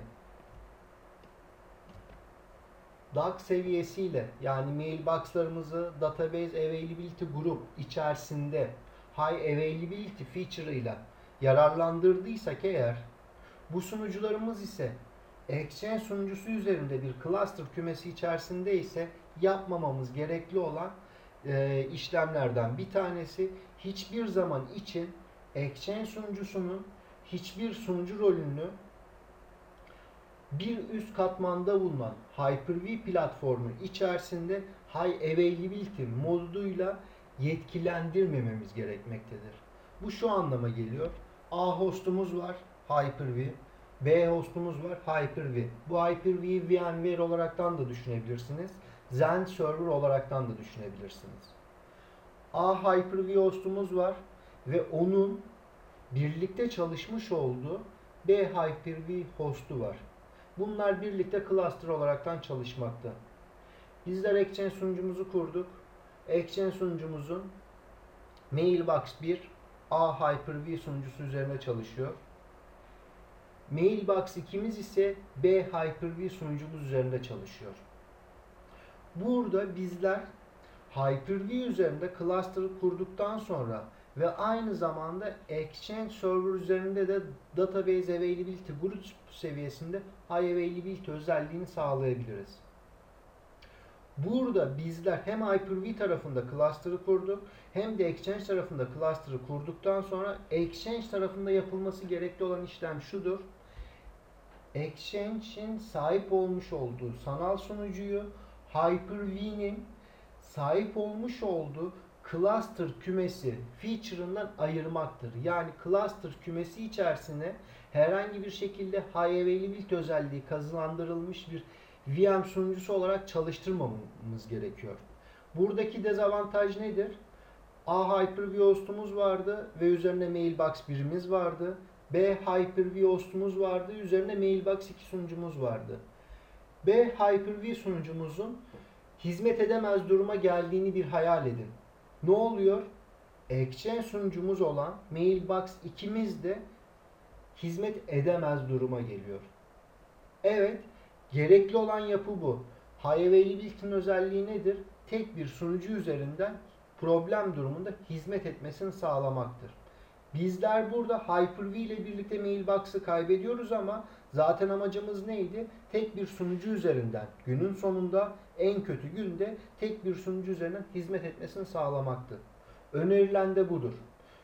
D A G seviyesiyle yani mailboxlarımızı Database Availability Group içerisinde High Availability feature ile yararlandırdıysak eğer bu sunucularımız ise Exchange sunucusu üzerinde bir cluster kümesi içerisinde ise yapmamamız gerekli olan e, işlemlerden bir tanesi hiçbir zaman için Exchange sunucusunun hiçbir sunucu rolünü Bir üst katmanda bulunan Hyper-V platformu içerisinde High Availability moduyla yetkilendirmememiz gerekmektedir. Bu şu anlama geliyor. A hostumuz var, Hyper-V. B hostumuz var, Hyper-V. Bu Hyper-V'yi VMware olaraktan da düşünebilirsiniz. Xen Server olaraktan da düşünebilirsiniz. A Hyper-V hostumuz var ve onun birlikte çalışmış olduğu B Hyper-V hostu var. Bunlar birlikte cluster olaraktan çalışmakta. Bizler Exchange sunucumuzu kurduk. Exchange sunucumuzun Mailbox bir A Hyper-V sunucusu üzerine çalışıyor. Mailbox ikimiz ise B Hyper-V sunucumuz üzerinde çalışıyor. Burada bizler Hyper-V üzerinde cluster'ı kurduktan sonra ve aynı zamanda Exchange Server üzerinde de Database Availability Group seviyesinde High Availability özelliğini sağlayabiliriz. Burada bizler hem Hyper-V tarafında cluster'ı kurduk hem de Exchange tarafında cluster'ı kurduktan sonra Exchange tarafında yapılması gerekli olan işlem şudur. Exchange'in sahip olmuş olduğu sanal sunucuyu Hyper-V'nin sahip olmuş olduğu cluster kümesi feature'ından ayırmaktır. Yani cluster kümesi içerisine herhangi bir şekilde high availability özelliği kazandırılmış bir V M sunucusu olarak çalıştırmamamız gerekiyor. Buradaki dezavantaj nedir? A Hyper-V hostumuz vardı ve üzerine Mailbox birimiz vardı. B Hyper-V hostumuz vardı, üzerine Mailbox iki sunucumuz vardı. B Hyper-V sunucumuzun hizmet edemez duruma geldiğini bir hayal edin. Ne oluyor? Exchange sunucumuz olan Mailbox ikimiz de hizmet edemez duruma geliyor. Evet, gerekli olan yapı bu. High Availability'nin özelliği nedir? Tek bir sunucu üzerinden problem durumunda hizmet etmesini sağlamaktır. Bizler burada Hyper-V ile birlikte Mailbox'ı kaybediyoruz ama zaten amacımız neydi? Tek bir sunucu üzerinden günün sonunda en kötü günde tek bir sunucu üzerinden hizmet etmesini sağlamaktı. Önerilen de budur.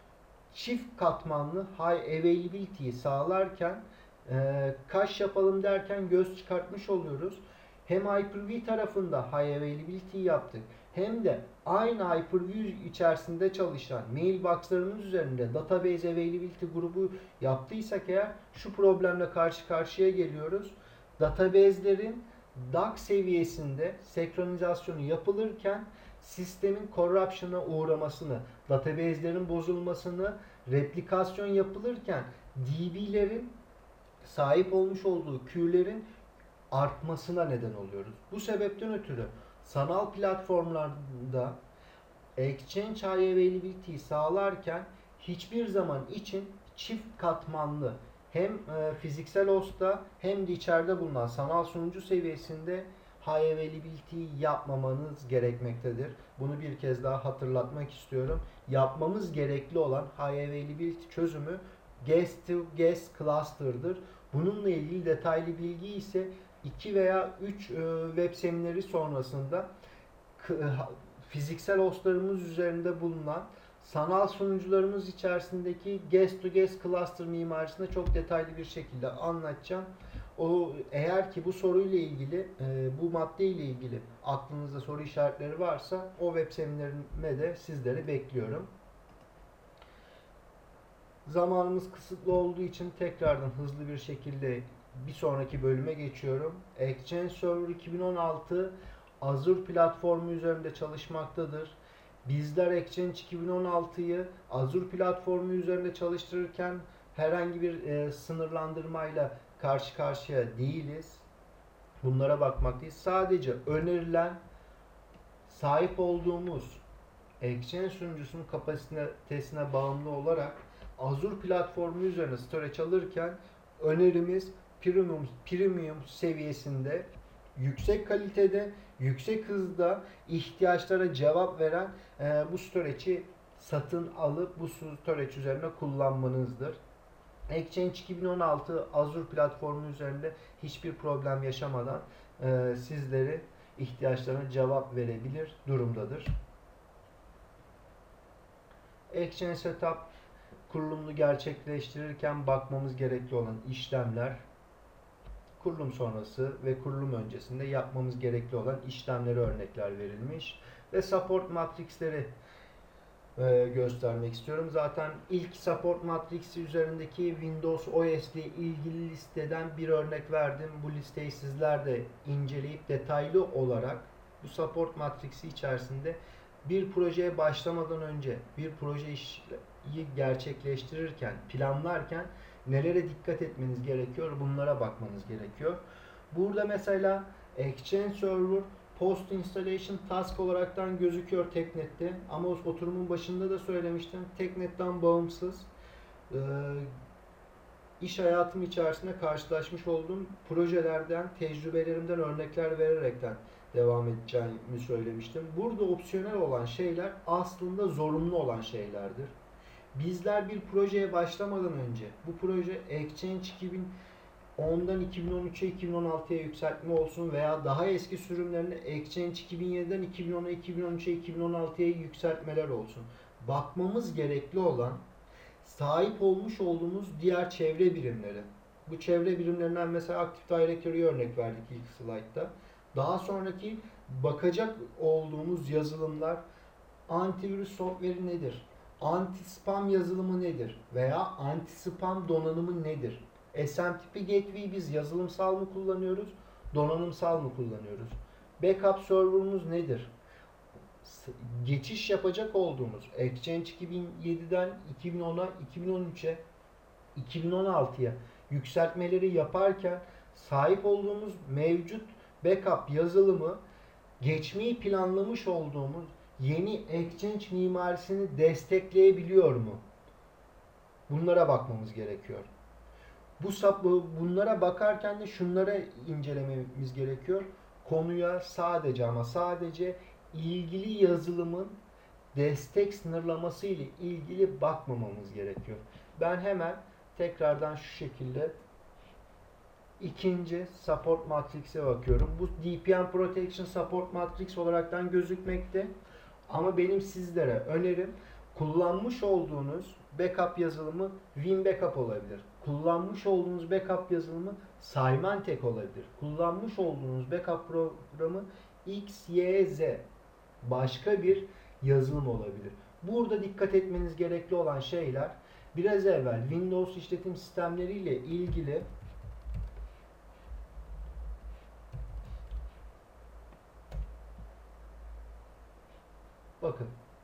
Çift katmanlı High Availability'yi sağlarken e, kaş yapalım derken göz çıkartmış oluyoruz. Hem Hyper-V tarafında High Availability yaptık hem de aynı Hyper-V içerisinde çalışan mailbox'larımız üzerinde Database Availability grubu yaptıysak eğer şu problemle karşı karşıya geliyoruz. Database'lerin D A C seviyesinde senkronizasyonu yapılırken sistemin corruption'a uğramasını, database'lerin bozulmasını, replikasyon yapılırken D B'lerin sahip olmuş olduğu queue'lerin artmasına neden oluyoruz. Bu sebepten ötürü sanal platformlarda Exchange High Availability'yi sağlarken hiçbir zaman için çift katmanlı hem e, fiziksel hostta hem de içeride bulunan sanal sunucu seviyesinde High Availability yapmamanız gerekmektedir. Bunu bir kez daha hatırlatmak istiyorum. Yapmamız gerekli olan High Availability çözümü Guest to Guest Cluster'dır. Bununla ilgili detaylı bilgi ise iki veya üç web semineri sonrasında fiziksel hostlarımız üzerinde bulunan sanal sunucularımız içerisindeki guest to guest cluster mimarisinde çok detaylı bir şekilde anlatacağım. O eğer ki bu soruyla ilgili, bu madde ile ilgili aklınızda soru işaretleri varsa o web seminerime de sizleri bekliyorum. Zamanımız kısıtlı olduğu için tekrardan hızlı bir şekilde bir sonraki bölüme geçiyorum. Exchange Server iki bin on altı Azure platformu üzerinde çalışmaktadır. Bizler Exchange iki bin on altıyı Azure platformu üzerinde çalıştırırken herhangi bir e, sınırlandırmayla karşı karşıya değiliz. Bunlara bakmaktayız. Sadece önerilen sahip olduğumuz Exchange sunucusunun kapasitesine bağımlı olarak Azure platformu üzerine storage alırken önerimiz premium, premium seviyesinde yüksek kalitede, yüksek hızda ihtiyaçlara cevap veren e, bu storage'i satın alıp bu storage üzerine kullanmanızdır. Exchange iki bin on altı Azure platformu üzerinde hiçbir problem yaşamadan e, sizleri ihtiyaçlarına cevap verebilir durumdadır. Exchange Setup kurulumunu gerçekleştirirken bakmamız gerekli olan işlemler. kurulum sonrası ve kurulum öncesinde yapmamız gerekli olan işlemleri örnekler verilmiş ve support matrixleri e, göstermek istiyorum. Zaten ilk support matrixi üzerindeki Windows O S ile ilgili listeden bir örnek verdim. Bu listeyi sizler de inceleyip detaylı olarak bu support matrixi içerisinde bir projeye başlamadan önce bir projeyi gerçekleştirirken, planlarken nelere dikkat etmeniz gerekiyor? Bunlara bakmanız gerekiyor. Burada mesela Exchange Server Post Installation Task olaraktan gözüküyor TechNet'te. Ama oturumun başında da söylemiştim. TechNet'ten bağımsız e, iş hayatım içerisinde karşılaşmış olduğum projelerden, tecrübelerimden örnekler vererekten devam edeceğimi söylemiştim. Burada opsiyonel olan şeyler aslında zorunlu olan şeylerdir. Bizler bir projeye başlamadan önce bu proje Exchange iki bin ondan iki bin on üçe iki bin on altıya yükseltme olsun veya daha eski sürümlerine Exchange iki bin yediden iki bin ona, iki bin on üçe, iki bin on altıya yükseltmeler olsun. Bakmamız gerekli olan sahip olmuş olduğumuz diğer çevre birimleri. Bu çevre birimlerinden mesela Active Directory'ye örnek verdik ilk slaytta. Daha sonraki bakacak olduğumuz yazılımlar, antivirüs software'i nedir? Anti-spam yazılımı nedir? Veya anti-spam donanımı nedir? S M T P Gateway'i biz yazılımsal mı kullanıyoruz, donanımsal mı kullanıyoruz? Backup server'ımız nedir? Geçiş yapacak olduğumuz Exchange iki bin yediden iki bin ona, iki bin on üçe, iki bin on altıya yükseltmeleri yaparken sahip olduğumuz mevcut backup yazılımı geçmeyi planlamış olduğumuz yeni Exchange mimarisini destekleyebiliyor mu? Bunlara bakmamız gerekiyor. Bu bunlara bakarken de şunlara incelememiz gerekiyor. Konuya sadece ama sadece ilgili yazılımın destek sınırlaması ile ilgili bakmamamız gerekiyor. Ben hemen tekrardan şu şekilde ikinci support matrix'e bakıyorum. Bu D P M Protection Support Matrix olaraktan gözükmekte. Ama benim sizlere önerim kullanmış olduğunuz backup yazılımı WinBackup olabilir. Kullanmış olduğunuz backup yazılımı Symantec olabilir. Kullanmış olduğunuz backup programı X Y Z başka bir yazılım olabilir. Burada dikkat etmeniz gerekli olan şeyler biraz evvel Windows işletim sistemleri ile ilgili bakın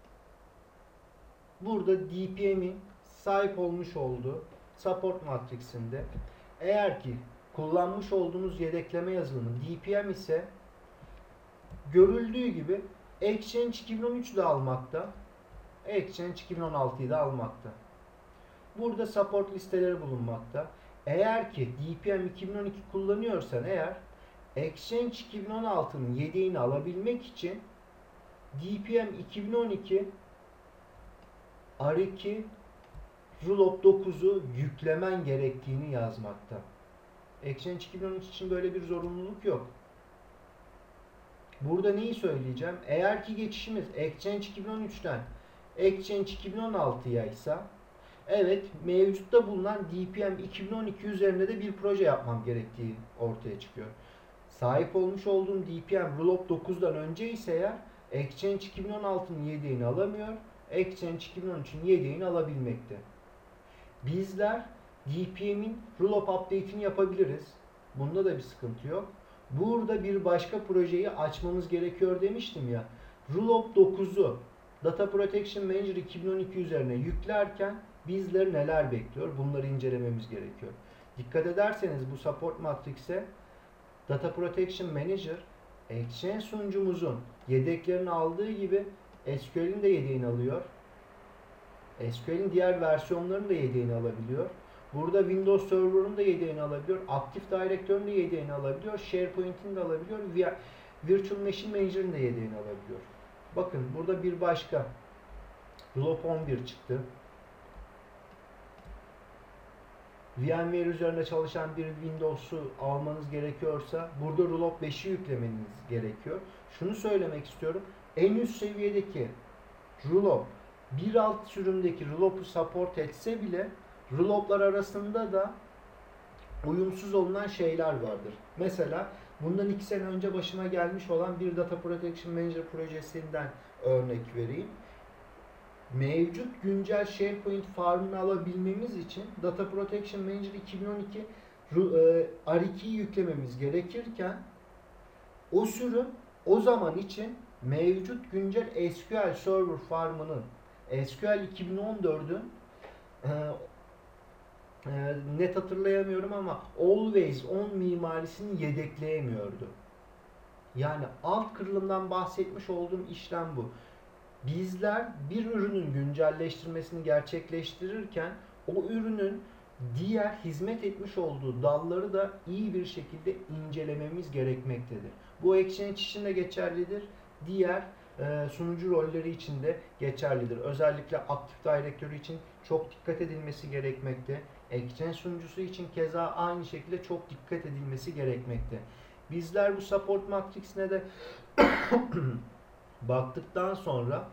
burada D P M'in sahip olmuş olduğu support matrixinde eğer ki kullanmış olduğunuz yedekleme yazılımı D P M ise görüldüğü gibi Exchange iki bin on üçü de almakta, Exchange iki bin on altıyı da almakta. Burada support listeleri bulunmakta. Eğer ki D P M iki bin on iki kullanıyorsan eğer Exchange iki bin on altının yedeğini alabilmek için D P M iki bin on iki R iki Rollup dokuzu yüklemen gerektiğini yazmakta. Exchange iki bin on üç için böyle bir zorunluluk yok. Burada neyi söyleyeceğim? Eğer ki geçişimiz Exchange iki bin on üçten Exchange iki bin on altıya ise evet mevcutta bulunan D P M iki bin on iki üzerinde de bir proje yapmam gerektiği ortaya çıkıyor. Sahip olmuş olduğum D P M Rollup dokuzdan önce ise eğer Exchange iki bin on altının yedeğini alamıyor, Exchange iki bin on üçün yedeğini alabilmekte. Bizler D P M'in Rollup update'ini yapabiliriz. Bunda da bir sıkıntı yok. Burada bir başka projeyi açmamız gerekiyor demiştim ya. Rollup dokuzu Data Protection Manager iki bin on iki üzerine yüklerken bizleri neler bekliyor? Bunları incelememiz gerekiyor. Dikkat ederseniz bu support matrix'e Data Protection Manager Exchange sunucumuzun yedeklerini aldığı gibi S Q L'in de yedeğini alıyor. S Q L'in diğer versiyonlarının da yedeğini alabiliyor. Burada Windows Server'ın da yedeğini alabiliyor. Active Directory'nin de yedeğini alabiliyor. SharePoint'in de alabiliyor. Virtual Machine Manager'ın da yedeğini alabiliyor. Bakın burada bir başka Rollup on bir çıktı. VMware üzerinde çalışan bir Windows'u almanız gerekiyorsa burada Rollup beşi yüklemeniz gerekiyor. Şunu söylemek istiyorum. En üst seviyedeki Rollup bir alt sürümdeki Rollup'u support etse bile Rollup'lar arasında da uyumsuz olunan şeyler vardır. Mesela bundan iki sene önce başıma gelmiş olan bir Data Protection Manager projesinden örnek vereyim. Mevcut güncel SharePoint farmını alabilmemiz için Data Protection Manager iki bin on iki R iki'yi yüklememiz gerekirken o sürüm o zaman için mevcut güncel S Q L Server farmının S Q L iki bin on dört'ün e, e, net hatırlayamıyorum ama Always On mimarisini yedekleyemiyordu. Yani alt kırılımdan bahsetmiş olduğum işlem bu. Bizler bir ürünün güncelleştirmesini gerçekleştirirken o ürünün diğer hizmet etmiş olduğu dalları da iyi bir şekilde incelememiz gerekmektedir. Bu Exchange için de geçerlidir. Diğer e, sunucu rolleri için de geçerlidir. Özellikle Active Directory için çok dikkat edilmesi gerekmekte. Exchange sunucusu için keza aynı şekilde çok dikkat edilmesi gerekmekte. Bizler bu support matrix'ine de baktıktan sonra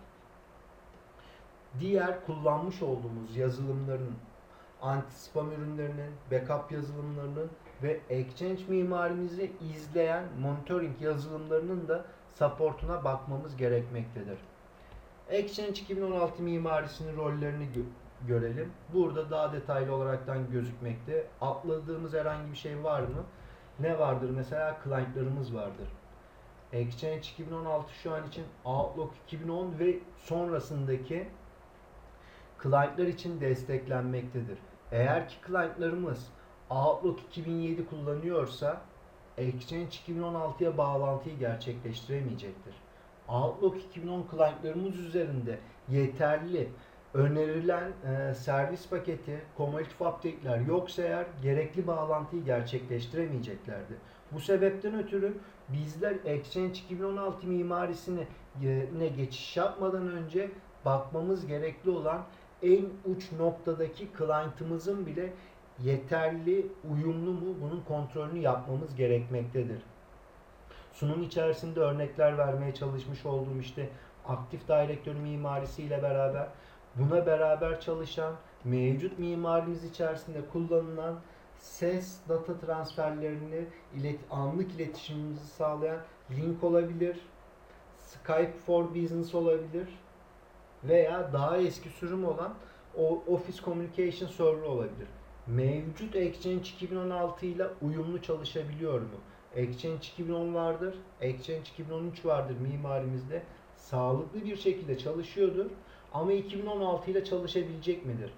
diğer kullanmış olduğumuz yazılımların, anti-spam ürünlerinin, backup yazılımlarının ve Exchange mimarimizi izleyen monitoring yazılımlarının da supportuna bakmamız gerekmektedir. Exchange iki bin on altı mimarisinin rollerini gö- görelim. Burada daha detaylı olaraktan gözükmekte. Atladığımız herhangi bir şey var mı? Ne vardır? Mesela client'larımız vardır. Exchange iki bin on altı şu an için Outlook iki bin on ve sonrasındaki client'lar için desteklenmektedir. Eğer ki client'larımız Outlook iki bin yedi kullanıyorsa Exchange iki bin on altıya bağlantıyı gerçekleştiremeyecektir. Outlook iki bin on client'larımız üzerinde yeterli önerilen e, servis paketi, cumulative update'ler yoksa eğer gerekli bağlantıyı gerçekleştiremeyeceklerdir. Bu sebepten ötürü bizler Exchange iki bin on altı mimarisine ne geçiş yapmadan önce bakmamız gerekli olan en uç noktadaki client'ımızın bile yeterli, uyumlu mu bunun kontrolünü yapmamız gerekmektedir. Sunum içerisinde örnekler vermeye çalışmış olduğum işte Active Directory mimarisiyle beraber buna beraber çalışan mevcut mimarimiz içerisinde kullanılan ses data transferlerini ilet anlık iletişimimizi sağlayan link olabilir, Skype for Business olabilir veya daha eski sürüm olan o Office Communication Server olabilir. Mevcut Exchange iki bin on altı ile uyumlu çalışabiliyor mu? Exchange iki bin on vardır, Exchange iki bin on üç vardır mimarimizde. Sağlıklı bir şekilde çalışıyordur ama iki bin on altı ile çalışabilecek midir?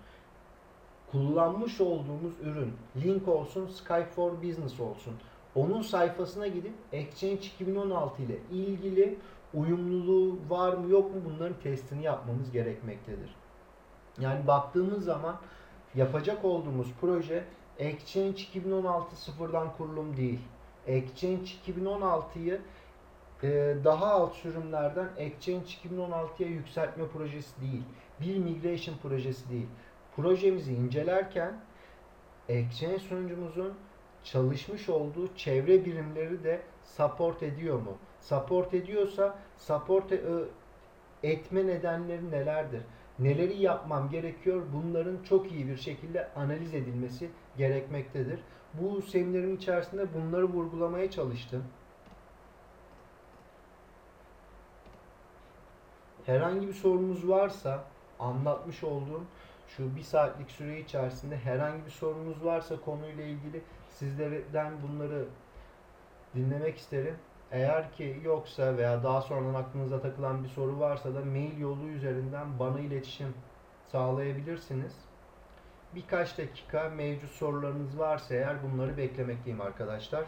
Kullanmış olduğumuz ürün link olsun, Skype for Business olsun. Onun sayfasına gidip Exchange iki bin on altı ile ilgili uyumluluğu var mı yok mu bunların testini yapmamız gerekmektedir. Yani baktığımız zaman yapacak olduğumuz proje Exchange iki bin on altı sıfırdan kurulum değil. Exchange iki bin on altıyı e, daha alt sürümlerden Exchange iki bin on altıya yükseltme projesi değil. Bir migration projesi değil. Projemizi incelerken Exchange sunucumuzun çalışmış olduğu çevre birimleri de support ediyor mu? Support ediyorsa support etme nedenleri nelerdir? Neleri yapmam gerekiyor? Bunların çok iyi bir şekilde analiz edilmesi gerekmektedir. Bu seminerin içerisinde bunları vurgulamaya çalıştım. Herhangi bir sorunuz varsa anlatmış olduğum şu bir saatlik süre içerisinde herhangi bir sorunuz varsa konuyla ilgili sizlerden bunları dinlemek isterim. Eğer ki yoksa veya daha sonradan aklınıza takılan bir soru varsa da mail yolu üzerinden bana iletişim sağlayabilirsiniz. Birkaç dakika mevcut sorularınız varsa eğer bunları beklemekteyim arkadaşlar.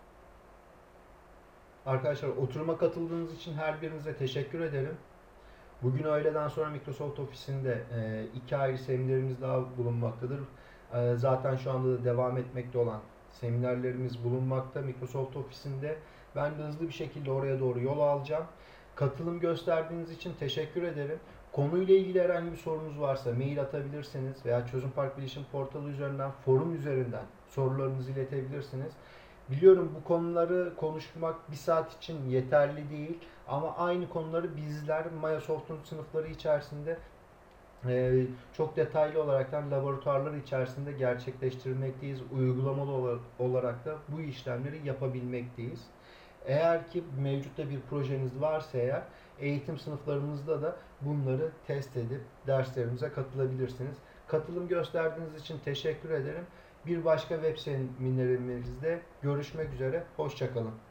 Arkadaşlar oturuma katıldığınız için her birinize teşekkür ederim. Bugün öğleden sonra Microsoft Office'inde e, iki ayrı seminerimiz daha bulunmaktadır. E, zaten şu anda da devam etmekte olan seminerlerimiz bulunmakta Microsoft Office'inde. Ben de hızlı bir şekilde oraya doğru yol alacağım. Katılım gösterdiğiniz için teşekkür ederim. Konuyla ilgili herhangi bir sorunuz varsa mail atabilirsiniz veya Çözüm Park Bilişim Portalı üzerinden, forum üzerinden sorularınızı iletebilirsiniz. Biliyorum bu konuları konuşmak bir saat için yeterli değil ama aynı konuları bizler Mayasoft'un sınıfları içerisinde e, çok detaylı olaraktan laboratuvarlar içerisinde gerçekleştirmekteyiz. Uygulamalı olarak da bu işlemleri yapabilmekteyiz. Eğer ki mevcutta bir projeniz varsa eğer eğitim sınıflarımızda da bunları test edip derslerimize katılabilirsiniz. Katılım gösterdiğiniz için teşekkür ederim. Bir başka web seminerimizde görüşmek üzere. Hoşça kalın.